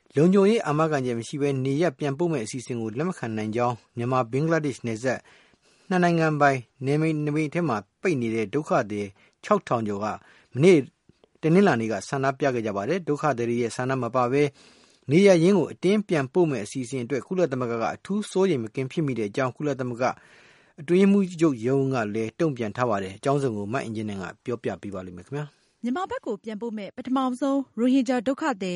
လုံခြုံရေးအာမခံချက်မရှိဘဲနေရပ်ပြန်ပို့မဲ့အစီအစဉ်ကိုလက်မခံနိုင်ကြောင်းမြန်မာဘင်္ဂလားဒေ့ရှ်နယ်စပ်နှစ်နိုင်ငံပိုင်နေမိတ်ထဲမှာပိတ်နေတဲ့ဒုက္ခသည် 6,000 ကျော်ကမနေ့တနင်္လာနေ့ကဆန္ဒပြခဲ့ကြပါတယ်ဒုက္ခသည်တွေရဲ့ဆန္ဒမပါဘဲနေရရင်းကိုအတင်းပြန်ပို့မဲ့အစီအစဉ်အတွက်ကုလသမဂ္ဂကအထူးစိုးရိမ်မကင်းဖြစ်မိတဲ့အကြောင်းကုလသမဂ္ဂအတွင်းမှုချုပ်ရုံးကလည်းတုံ့ပြန်ထားပါတယ်အကြောင်းစုံကိုမအင်ဂျင်နယ်ကပြောပြပေးပါလိမ့်မယ်ခင်ဗျာမြန်မာဘက်ကိုပြန်ပို့မဲ့ပထမဆုံးရိုဟင်ဂျာဒုက္ခသည်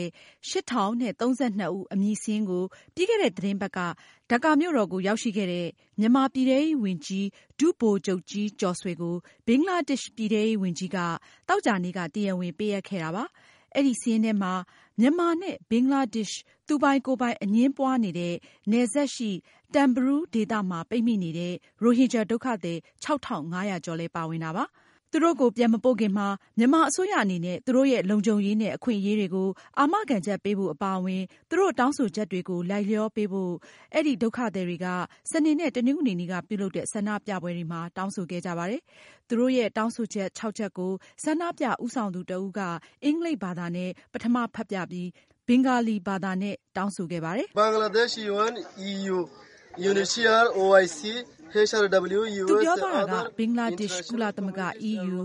8,032 ဦးအမည်စာရင်းကိုပြီးခဲ့တဲ့သတင်းပတ်ကဒါကာမြို့တော်ကိုရောက်ရှိခဲ့တဲ့မြန်မာပြည်ထဲရေးဝန်ကြီးဒုဗိုလ်ချုပ်ကြီးကျော်ဆွေကိုဘင်္ဂလားဒေ့ရှ်ပြည်ထဲရေးဝန်ကြီးကသောကြာနေ့ကတရားဝင်ပေးအပ်ခဲ့တာပါ။အဲဒီစာရင်းထဲမှာမြန်မာနဲ့ဘင်္ဂလားဒေ့ရှ်သူပိုင်ကိုယ်ပိုင်အငြင်းပွားနေတဲ့နယ်စပ်ရှိတန်ဘရူးဒေသမှာပိတ်မိနေတဲ့ရိုဟင်ဂျာဒုက္ခသည် 6,500 ကျော်လည်းပါဝင်တာပါ။သူတို့ကိုပြန်မပို့ခင်မှာမြန်မာအစိုးရအနေနဲ့သူတို့ရဲ့လုံခြုံရေးနဲ့အခွင့်အရေးတွေကိုအာမခံချက်ပေးဖို့အပါအဝင်သူတို့တောင်းဆိုချက်တွေကိုလိုက်လျောပေးဖို့အဲဒီဒုက္ခသည်တွေကစနေနဲ့တနင်္ဂနွေနေ့ကပြုလုပ်တဲ့ဆန္ဒပြပွဲတွေမှာတောင်းဆိုခဲ့ကြပါတယ်။သူတို့ရဲ့တောင်းဆိုချက် 6 ချက်ကိုဆန္ဒပြဦးဆောင်သူတဦးကအင်္ဂလိပ်ဘာသာနဲ့ပထမဖတ်ပြပြီးဘင်္ဂါလီဘာသာနဲ့တောင်းဆိုခဲ့ပါတယ်။ Bangladesh UN EU UNHCR OIC HRW US သူပြောသွားတာကဘင်္ဂလားဒေ့ရှ်ကုလသမဂ္ဂ EU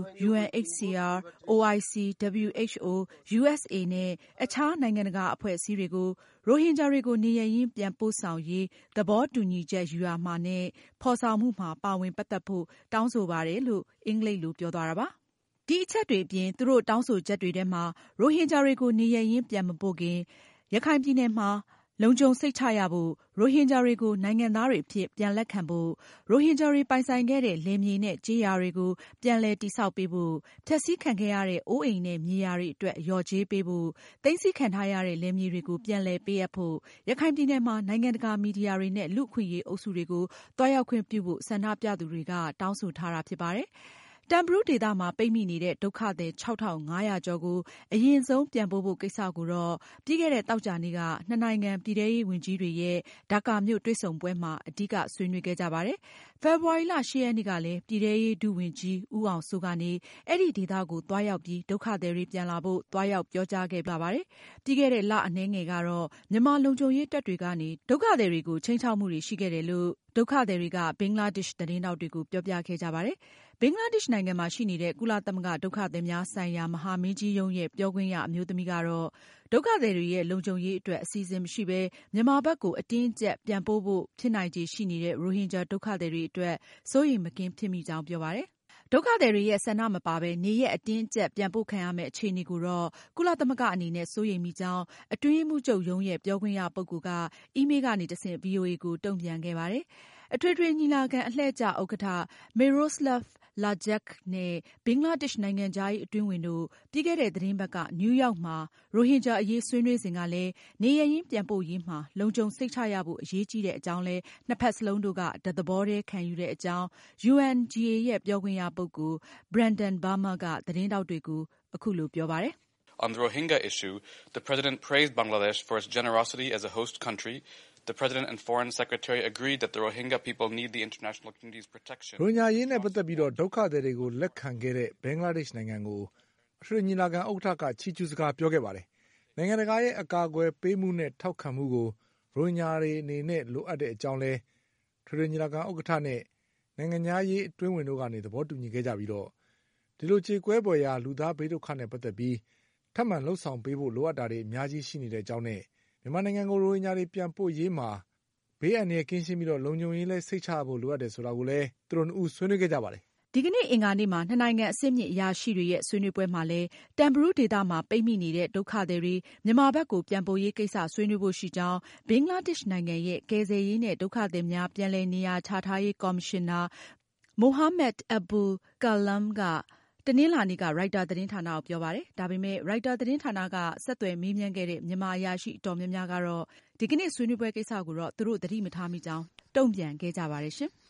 UNHCR OIC WHO USA နဲ့အခြားနိုင်ငံတကာအဖွဲ့အစည်းတွေကိုရိုဟင်ဂျာတွေကိုနေရပ်ရင်းပြန်ပို့ဆောင်ရေးသဘောတူညီချက်ယူရာမှာနဲ့ဖော်ဆောင်မှုမှာပါဝင်ပတ်သက်ဖို့တောင်းဆိုပါတယ်လို့အင်္ဂလိပ်လိုပြောသွားတာပါ။ဒီအချက်တွေအပြင်သူတို့တောင်းဆိုချက်တွေထဲမှာရိုဟင်ဂျာတွေကိုနေရပ်ရင်းပြန်မပို့ခင်ရခိုင်ပြည်နယ်မှာလုံခြုံစိတ်ချရဖို့ရိုဟင်ဂျာတွေကိုနိုင်ငံသားတွေအဖြစ်ပြန်လက်ခံဖို့ရိုဟင်ဂျာတွေပိုင်ဆိုင်ခဲ့တဲ့လယ်မြေနဲ့ကျေးရွာတွေကိုပြန်လည်တည်ဆောက်ပေးဖို့ဖျက်ဆီးခံခဲ့ရတဲ့အိုးအိမ်နဲ့မြေယာတွေအတွက်လျော်ကြေးပေးဖို့သိမ်းဆည်းခံထားရတဲ့လယ်မြေတွေကိုပြန်လည်ပေးအပ်ဖို့ရခိုင်ပြည်နယ်မှာနိုင်ငံတကာမီဒီယာတွေနဲ့လူ့အခွင့်အရေးအုပ်စုတွေကိုသွားရောက်ခွင့်ပြုဖို့ဆန္ဒပြသူတွေကတောင်းဆိုထားတာဖြစ်ပါတယ်။တန်ဘရူးဒေသမှာပိတ်မိနေတဲ့ဒုက္ခသည် 6,500 ကျော်ကိုအရင်ဆုံးပြန်ပို့ဖို့ကိစ္စကိုတော့ပြီးခဲ့တဲ့သောကြာနေ့ကနှစ်နိုင်ငံပြည်ထဲရေးဝန်ကြီးတွေရဲ့ဒါကာမြို့တွေ့ဆုံပွဲမှာအဓိကဆွေးနွေးခဲ့ကြပါတယ်။ဖေဖေါ်ဝါရီလ 8 ရက်နေ့ကလည်းပြည်ထဲရေးဒုဝန်ကြီးဦးအောင်စိုးကနေအဲဒီဒေသကိုသွားရောက်ပြီးဒုက္ခသည်တွေပြန်လာဖို့သွားရောက်ပြောကြားခဲ့ပါပါတယ်။ပြီးခဲ့တဲ့လအနည်းငယ်ကတော့မြန်မာလုံခြုံရေးတပ်တွေကနေဒုက္ခသည်တွေကိုခြိမ်းခြောက်မှုတွေရှိခဲ့တယ်လို့ဒုက္ခသည်တွေကဘင်္ဂလားဒေ့ရှ်သတင်းထောက်တွေကိုပြောပြခဲ့ကြပါတယ်။ဘင်္ဂလားဒေ့ရှ်နိုင်ငံမှာရှိနေတဲ့ကုလသမဂ္ဂဒုက္ခသည်များဆိုင်ရာမဟာမင်းကြီးရုံးရဲ့ပြောခွင့်ရအမျိုးသမီးကတော့ဒုက္ခသည်တွေရဲ့လုံခြုံရေးအတွက်အစီအစဉ်မရှိဘဲမြန်မာဘက်ကိုအတင်းအကျပ်ပြန်ပို့ဖို့ဖြစ်နိုင်ခြေရှိနေတဲ့ရိုဟင်ဂျာဒုက္ခသည်တွေအတွက်စိုးရိမ်မကင်းဖြစ်မိကြောင်းပြောပါတယ်။ဒုက္ခသည်တွေရဲ့ဆန္ဒမပါဘဲနေရက်အတင်းအကျပ်ပြန်ပို့ခံရမယ့်အခြေအနေကိုတော့ကုလသမဂ္ဂအနေနဲ့စိုးရိမ်မိကြောင်းအတွင်းရေးမှူးချုပ်ရုံးရဲ့ပြောခွင့်ရပုဂ္ဂိုလ်ကအီးမေးလ်ကနေတဆင့် VOA ကိုတုံ့ပြန်ခဲ့ပါတယ်။အထွေထွေညီလာခံအလှည့်ကျဥက္ကဋ္ဌ Miroslav Lajcak နဲ့ဘင်္ဂလားဒေ့ရှ်နိုင်ငံခြားရေးအတွင်းဝန်တို့ပြီးခဲ့တဲ့သတင်းပတ်ကနယူးယောက်မှာရိုဟင်ဂျာအရေးဆွေးနွေးစဉ်ကလည်းနေရပ်ရင်းပြန်ပို့ရေးမှာလုံခြုံစိတ်ချရဖို့အရေးကြီးတဲ့အကြောင်းလည်းနှစ်ဖက်စလုံးတို့ကတသဘောတည်းခံယူတဲ့အကြောင်း UNGA ရဲ့ပြောခွင့်ရပုဂ္ဂိုလ် Brandon Varma ကသတင်းထောက်တွေကိုအခုလိုပြောပါတယ်။ On the Rohingya issue, the President praised Bangladesh for its generosity as a host country. The President and Foreign Secretary agreed that the Rohingya people need the international community's protection. ရိုဟင်ဂျာရေးနဲ့ပတ်သက်ပြီးဒုက္ခသည်တွေကိုလက်ခံခဲ့တဲ့ဘင်္ဂလားဒေ့ရှ်နိုင်ငံကိုအထွေထွေညီလာခံဥက္ကဋ္ဌကချီးကျူးစကားပြောခဲ့ပါတယ်။နိုင်ငံတကာရဲ့အကာအကွယ်ပေးမှုနဲ့ထောက်ခံမှုကိုရိုဟင်ဂျာတွေအနေနဲ့လိုအပ်တဲ့အကြောင်းလဲအထွေထွေညီလာခံဥက္ကဋ္ဌနဲ့နိုင်ငံသားရေးအတွင်းဝင်တို့ကနေသဘောတူညီခဲ့ကြပြီးဒီလိုကြေကွဲပွဲရာလူသားဘေးဒုက္ခနဲ့ပတ်သက်ပြီးထပ်မံလှုပ်ဆောင်ပေးဖို့လိုအပ်တာတွေအများကြီးရှိနေတဲ့အကြောင်းနဲ့မြန်မာနိုင်ငံကိုရိုဟင်ဂျာတွေပြန်ပို့ရေးမှာဘေးအန္တရာယ်ကင်းရှင်းပြီးလုံခြုံရေးလဲစိတ်ချဖို့လိုအပ်တယ်ဆိုတာကိုလည်းသူတို့နှစ်ဦးဆွေးနွေးခဲ့ကြပါတယ်။ဒီကနေ့အင်္ဂါနေ့မှာနှစ်နိုင်ငံအဆင့်မြင့်အရာရှိတွေရဲ့ဆွေးနွေးပွဲမှာလည်းတန်ဘရူးဒေသမှာပိတ်မိနေတဲ့ဒုက္ခသည်တွေမြန်မာဘက်ကိုပြန်ပို့ရေးကိစ္စဆွေးနွေးဖို့ရှိကြောင်းဘင်္ဂလားဒေ့ရှ်နိုင်ငံရဲ့ကယ်ဆယ်ရေးနဲ့ဒုက္ခသည်များပြန်လည်နေရာချထားရေးကော်မရှင်နာ Mohammed Abul Kalam ကတနင်္လာနေ့ကရိုက်တာသတင်းဌာနကိုပြောပါတယ်။ဒါပေမဲ့ရိုက်တာသတင်းဌာနကဆက်သွယ်မေးမြန်းခဲ့တဲ့မြန်မာအရာရှိအတော်များများကတော့ဒီကနေ့ဆွေးနွေးပွဲကိစ္စကိုတော့သူတို့သတိမထားမိကြောင်းတုံ့ပြန်ခဲ့ကြပါတယ်ရှင်။